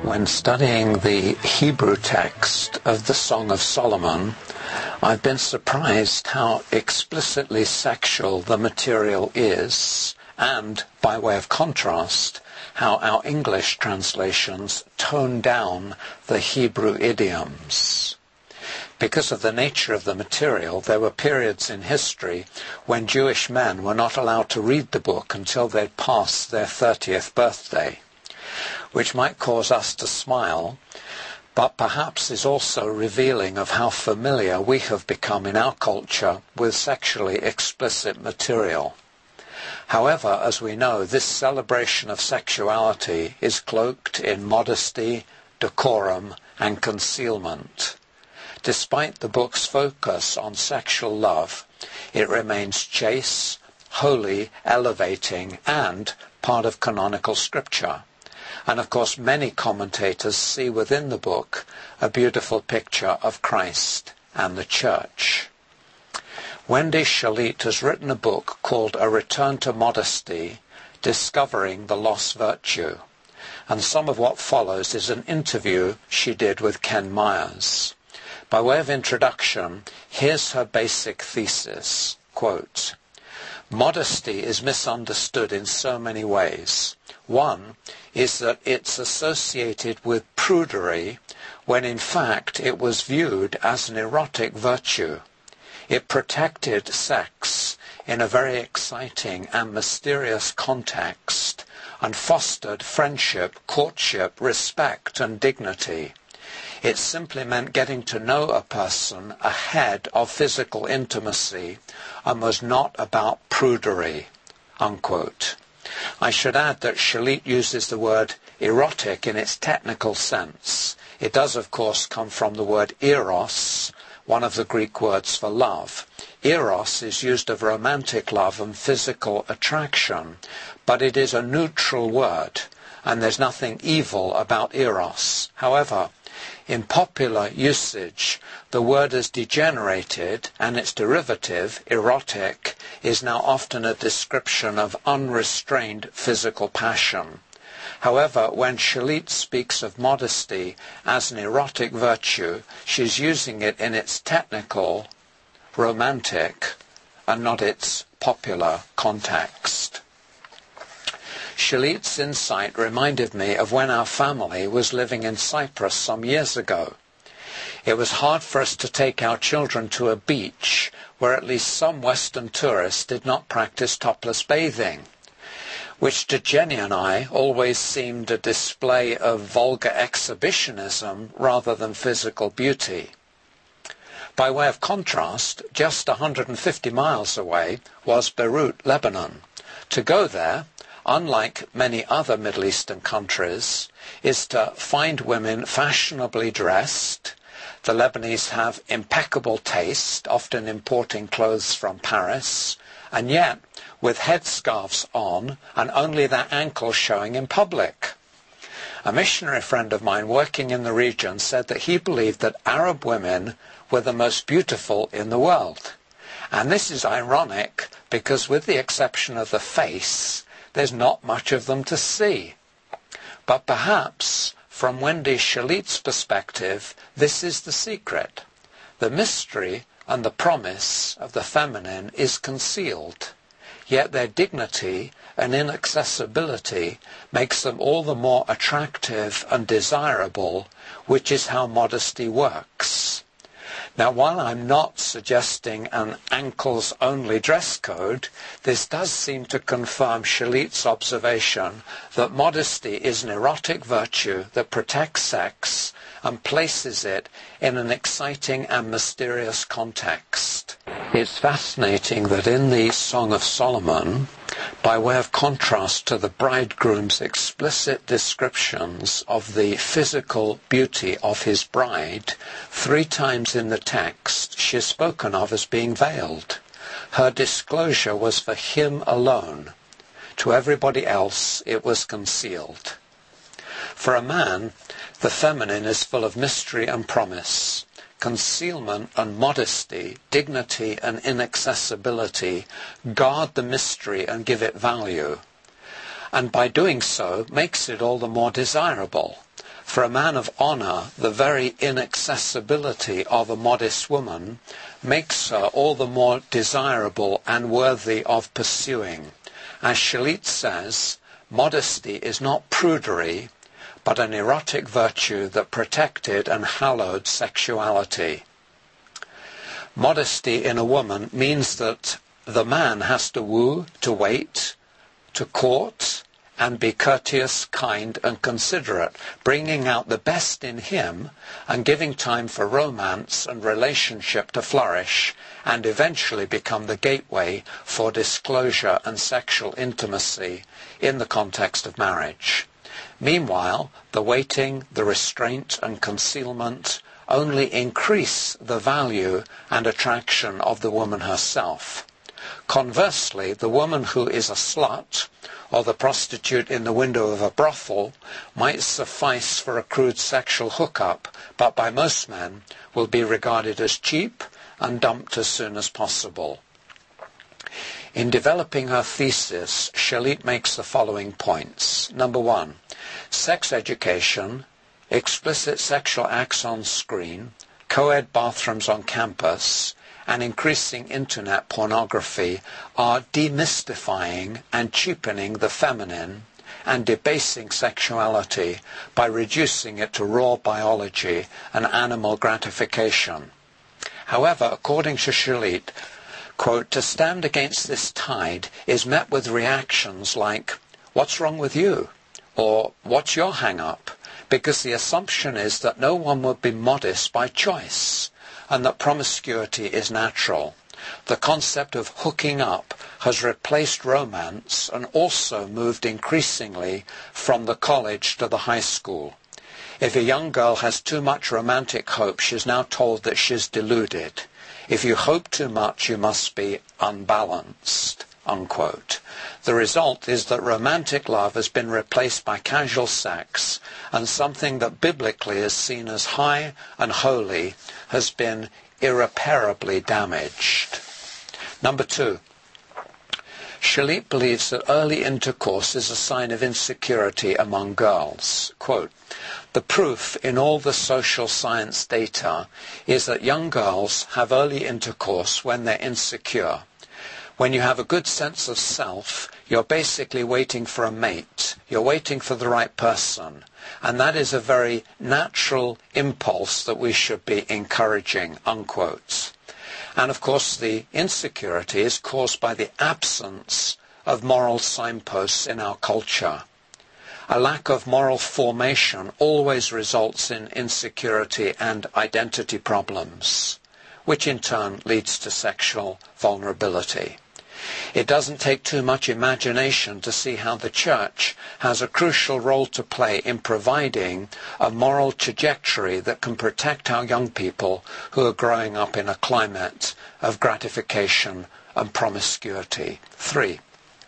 When studying the Hebrew text of the Song of Solomon, I've been surprised how explicitly sexual the material is, and, by way of contrast, how our English translations tone down the Hebrew idioms. Because of the nature of the material, there were periods in history when Jewish men were not allowed to read the book until they'd passed their 30th birthday, which might cause us to smile, but perhaps is also revealing of how familiar we have become in our culture with sexually explicit material. However, as we know, this celebration of sexuality is cloaked in modesty, decorum, and concealment. Despite the book's focus on sexual love, it remains chaste, holy, elevating, and part of canonical scripture. And of course, many commentators see within the book a beautiful picture of Christ and the Church. Wendy Shalit has written a book called A Return to Modesty, Discovering the Lost Virtue. And some of what follows is an interview she did with Ken Myers. By way of introduction, here's her basic thesis, quote, "Modesty is misunderstood in so many ways. One is that it's associated with prudery when in fact it was viewed as an erotic virtue. It protected sex in a very exciting and mysterious context and fostered friendship, courtship, respect and dignity. It simply meant getting to know a person ahead of physical intimacy and was not about prudery," unquote. I should add that Shalit uses the word erotic in its technical sense. It does, of course, come from the word eros, one of the Greek words for love. Eros is used of romantic love and physical attraction, but it is a neutral word, and there's nothing evil about eros. However, in popular usage, the word has degenerated, and its derivative, erotic, is now often a description of unrestrained physical passion. However, when Shalit speaks of modesty as an erotic virtue, she's using it in its technical, romantic, and not its popular context. Shalit's insight reminded me of when our family was living in Cyprus some years ago. It was hard for us to take our children to a beach where at least some Western tourists did not practice topless bathing, which to Jenny and I always seemed a display of vulgar exhibitionism rather than physical beauty. By way of contrast, just 150 miles away was Beirut, Lebanon. To go there, unlike many other Middle Eastern countries, is to find women fashionably dressed. The Lebanese have impeccable taste, often importing clothes from Paris, and yet with headscarves on and only their ankles showing in public. A missionary friend of mine working in the region said that he believed that Arab women were the most beautiful in the world. And this is ironic because with the exception of the face, there's not much of them to see. But perhaps, from Wendy Shalit's perspective, this is the secret. The mystery and the promise of the feminine is concealed, yet their dignity and inaccessibility makes them all the more attractive and desirable, which is how modesty works. Now, while I'm not suggesting an ankles-only dress code, this does seem to confirm Shalit's observation that modesty is an erotic virtue that protects sex and places it in an exciting and mysterious context. It's fascinating that in the Song of Solomon, by way of contrast to the bridegroom's explicit descriptions of the physical beauty of his bride, 3 times in the text she is spoken of as being veiled. Her disclosure was for him alone. To everybody else it was concealed. For a man, the feminine is full of mystery and promise. Concealment and modesty, dignity and inaccessibility guard the mystery and give it value, and by doing so makes it all the more desirable. For a man of honour, the very inaccessibility of a modest woman makes her all the more desirable and worthy of pursuing. As Shalit says, modesty is not prudery, but an erotic virtue that protected and hallowed sexuality. Modesty in a woman means that the man has to woo, to wait, to court, and be courteous, kind, and considerate, bringing out the best in him and giving time for romance and relationship to flourish and eventually become the gateway for disclosure and sexual intimacy in the context of marriage. Meanwhile, the waiting, the restraint, and concealment only increase the value and attraction of the woman herself. Conversely, the woman who is a slut, or the prostitute in the window of a brothel, might suffice for a crude sexual hookup, but by most men will be regarded as cheap and dumped as soon as possible. In developing her thesis, Shalit makes the following points. Number 1, sex education, explicit sexual acts on screen, co-ed bathrooms on campus, and increasing internet pornography are demystifying and cheapening the feminine and debasing sexuality by reducing it to raw biology and animal gratification. However, according to Shalit, quote, to stand against this tide is met with reactions like, "What's wrong with you?" or "What's your hang-up?" because the assumption is that no one would be modest by choice, and that promiscuity is natural. The concept of hooking up has replaced romance and also moved increasingly from the college to the high school. If a young girl has too much romantic hope, she is now told that she is deluded. If you hope too much, you must be unbalanced, unquote. The result is that romantic love has been replaced by casual sex, and something that biblically is seen as high and holy has been irreparably damaged. Number 2, Shalit believes that early intercourse is a sign of insecurity among girls. Quote, the proof in all the social science data is that young girls have early intercourse when they're insecure. When you have a good sense of self, you're basically waiting for a mate. You're waiting for the right person. And that is a very natural impulse that we should be encouraging, unquote. And of course, the insecurity is caused by the absence of moral signposts in our culture. A lack of moral formation always results in insecurity and identity problems, which in turn leads to sexual vulnerability. It doesn't take too much imagination to see how the church has a crucial role to play in providing a moral trajectory that can protect our young people who are growing up in a climate of gratification and promiscuity. 3.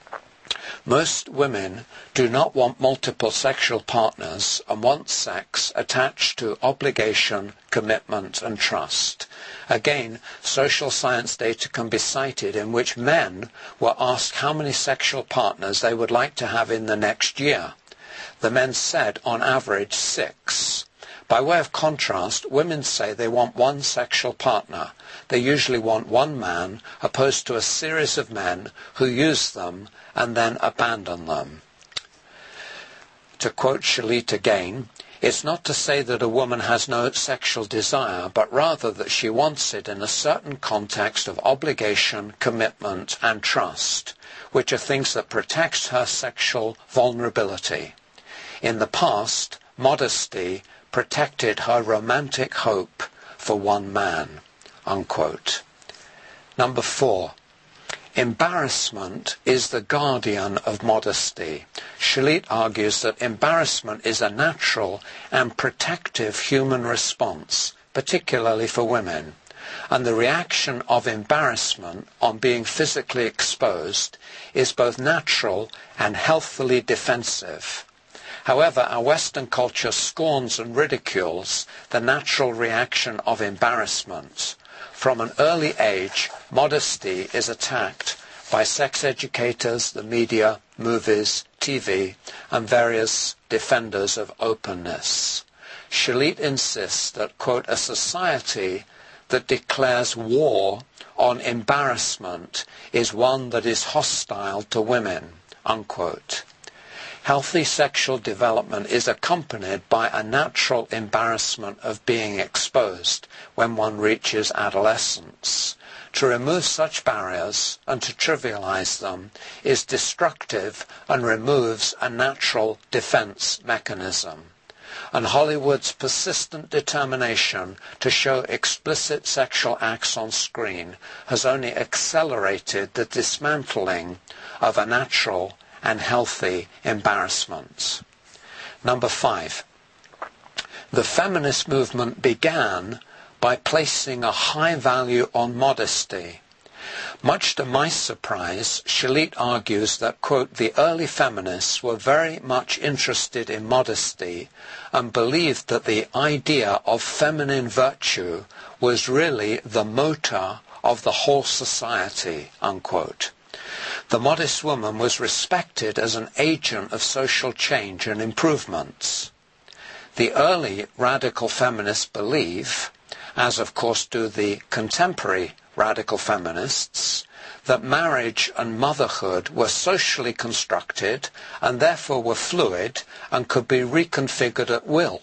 Most women do not want multiple sexual partners and want sex attached to obligation, commitment, and trust. Again, social science data can be cited in which men were asked how many sexual partners they would like to have in the next year. The men said, on average, 6. By way of contrast, women say they want one sexual partner. They usually want one man, opposed to a series of men who use them and then abandon them. To quote Shalit again, it's not to say that a woman has no sexual desire, but rather that she wants it in a certain context of obligation, commitment, and trust, which are things that protect her sexual vulnerability. In the past, modesty protected her romantic hope for one man, unquote. Number 4. Embarrassment is the guardian of modesty. Shalit argues that embarrassment is a natural and protective human response, particularly for women, and the reaction of embarrassment on being physically exposed is both natural and healthily defensive. However, our Western culture scorns and ridicules the natural reaction of embarrassment. From an early age, modesty is attacked by sex educators, the media, movies, TV, and various defenders of openness. Shalit insists that, quote, a society that declares war on embarrassment is one that is hostile to women, unquote. Healthy sexual development is accompanied by a natural embarrassment of being exposed when one reaches adolescence. To remove such barriers and to trivialize them is destructive and removes a natural defense mechanism. And Hollywood's persistent determination to show explicit sexual acts on screen has only accelerated the dismantling of a natural and healthy embarrassment. Number 5. The feminist movement began by placing a high value on modesty. Much to my surprise, Shalit argues that, quote, the early feminists were very much interested in modesty and believed that the idea of feminine virtue was really the motor of the whole society, unquote. The modest woman was respected as an agent of social change and improvements. The early radical feminists believe, as of course do the contemporary radical feminists, that marriage and motherhood were socially constructed and therefore were fluid and could be reconfigured at will.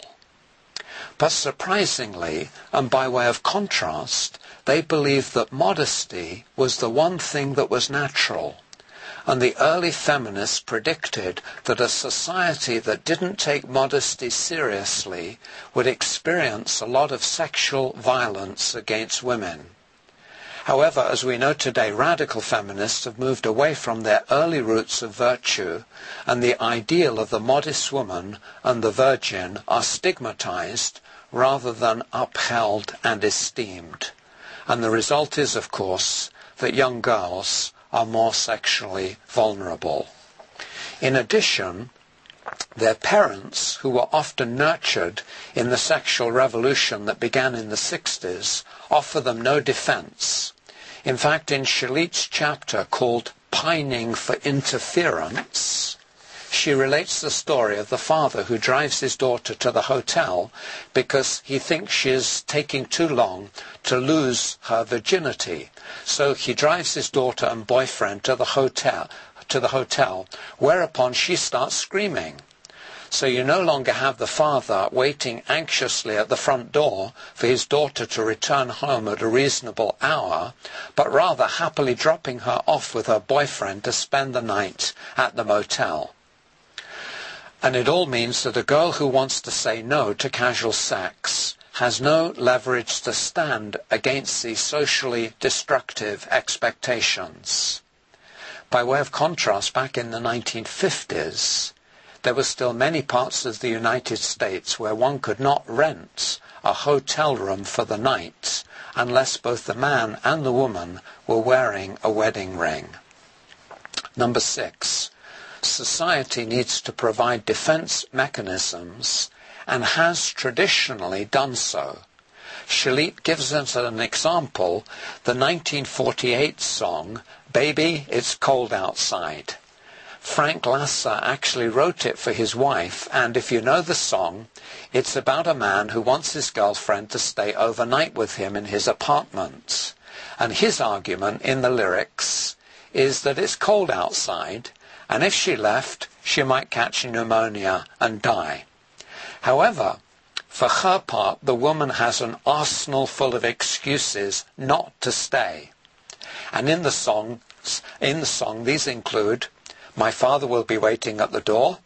But surprisingly, and by way of contrast, they believed that modesty was the one thing that was natural. And the early feminists predicted that a society that didn't take modesty seriously would experience a lot of sexual violence against women. However, as we know today, radical feminists have moved away from their early roots of virtue, and the ideal of the modest woman and the virgin are stigmatized rather than upheld and esteemed. And the result is, of course, that young girls are more sexually vulnerable. In addition, their parents, who were often nurtured in the sexual revolution that began in the 60s, offer them no defense. In fact, in Shalit's chapter called Pining for Interference, she relates the story of the father who drives his daughter to the hotel because he thinks she is taking too long to lose her virginity. So he drives his daughter and boyfriend to the hotel, whereupon she starts screaming. So you no longer have the father waiting anxiously at the front door for his daughter to return home at a reasonable hour, but rather happily dropping her off with her boyfriend to spend the night at the motel. And it all means that a girl who wants to say no to casual sex has no leverage to stand against these socially destructive expectations. By way of contrast, back in the 1950s, there were still many parts of the United States where one could not rent a hotel room for the night unless both the man and the woman were wearing a wedding ring. Number 6. Society needs to provide defense mechanisms and has traditionally done so. Shalit gives us an example, the 1948 song, Baby, It's Cold Outside. Frank Lasser actually wrote it for his wife, and if you know the song, it's about a man who wants his girlfriend to stay overnight with him in his apartment. And his argument in the lyrics is that it's cold outside, and if she left, she might catch pneumonia and die. However, for her part, the woman has an arsenal full of excuses not to stay. And in the song, these include, my father will be waiting at the door,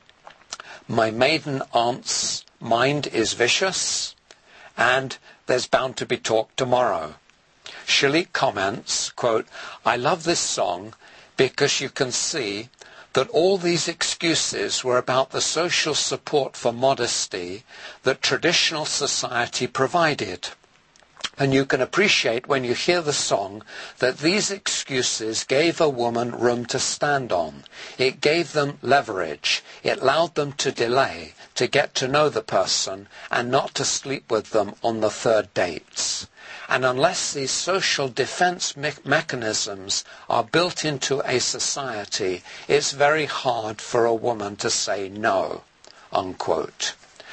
my maiden aunt's mind is vicious, and there's bound to be talk tomorrow. Shalit comments, quote, I love this song because you can see that all these excuses were about the social support for modesty that traditional society provided. And you can appreciate when you hear the song that these excuses gave a woman room to stand on. It gave them leverage. It allowed them to delay, to get to know the person, and not to sleep with them on the third dates. And unless these social defense mechanisms are built into a society, it's very hard for a woman to say no, unquote.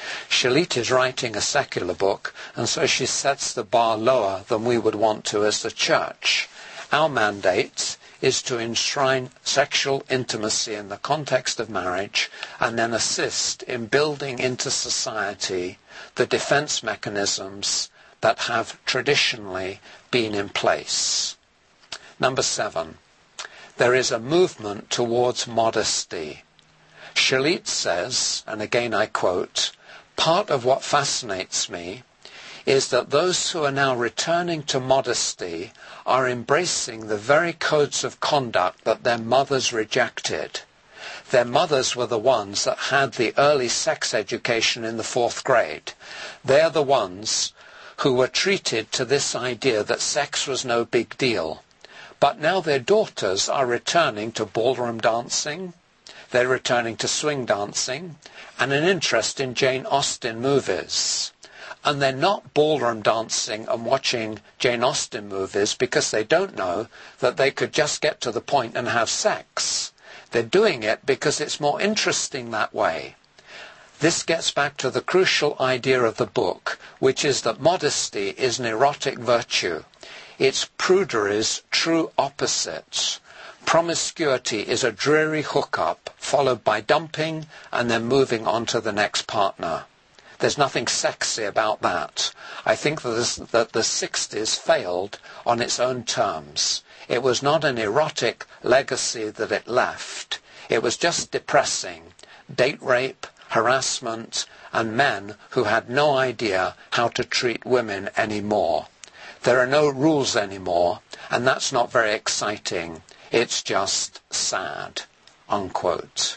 Shalit is writing a secular book, and so she sets the bar lower than we would want to as the church. Our mandate is to enshrine sexual intimacy in the context of marriage and then assist in building into society the defense mechanisms that have traditionally been in place. Number 7, there is a movement towards modesty. Shalit says, and again I quote, "Part of what fascinates me is that those who are now returning to modesty are embracing the very codes of conduct that their mothers rejected. Their mothers were the ones that had the early sex education in the 4th grade. They're the ones who were treated to this idea that sex was no big deal. But now their daughters are returning to ballroom dancing, they're returning to swing dancing, and an interest in Jane Austen movies. And they're not ballroom dancing and watching Jane Austen movies because they don't know that they could just get to the point and have sex. They're doing it because it's more interesting that way." This gets back to the crucial idea of the book, which is that modesty is an erotic virtue. It's prudery's true opposite. Promiscuity is a dreary hookup, followed by dumping and then moving on to the next partner. There's nothing sexy about that. I think that the 60s failed on its own terms. It was not an erotic legacy that it left. It was just depressing. Date rape, harassment, and men who had no idea how to treat women anymore. There are no rules anymore, and that's not very exciting. It's just sad." Unquote.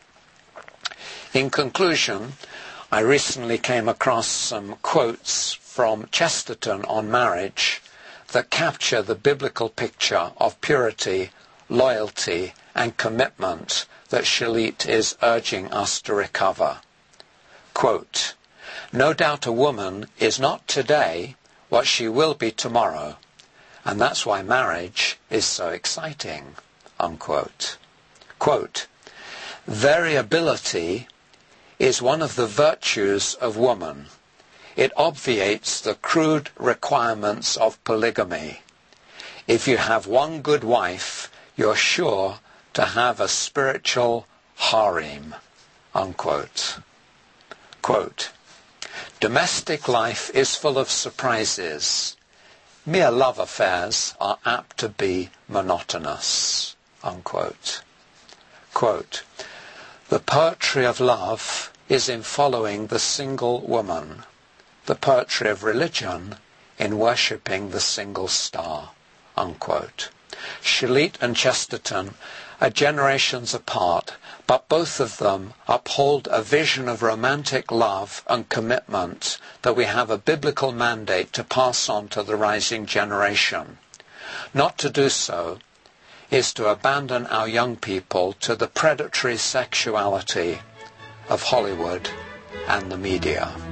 In conclusion, I recently came across some quotes from Chesterton on marriage that capture the biblical picture of purity, loyalty, and commitment that Shalit is urging us to recover. Quote, "No doubt a woman is not today what she will be tomorrow, and that's why marriage is so exciting." Unquote. Quote, "Variability is one of the virtues of woman. It obviates the crude requirements of polygamy. If you have one good wife, you're sure to have a spiritual harem." Unquote. Quote, "Domestic life is full of surprises. Mere love affairs are apt to be monotonous." Unquote. Quote, "The poetry of love is in following the single woman, the poetry of religion in worshipping the single star." Unquote. Shalit and Chesterton are generations apart, but both of them uphold a vision of romantic love and commitment that we have a biblical mandate to pass on to the rising generation. Not to do so is to abandon our young people to the predatory sexuality of Hollywood and the media.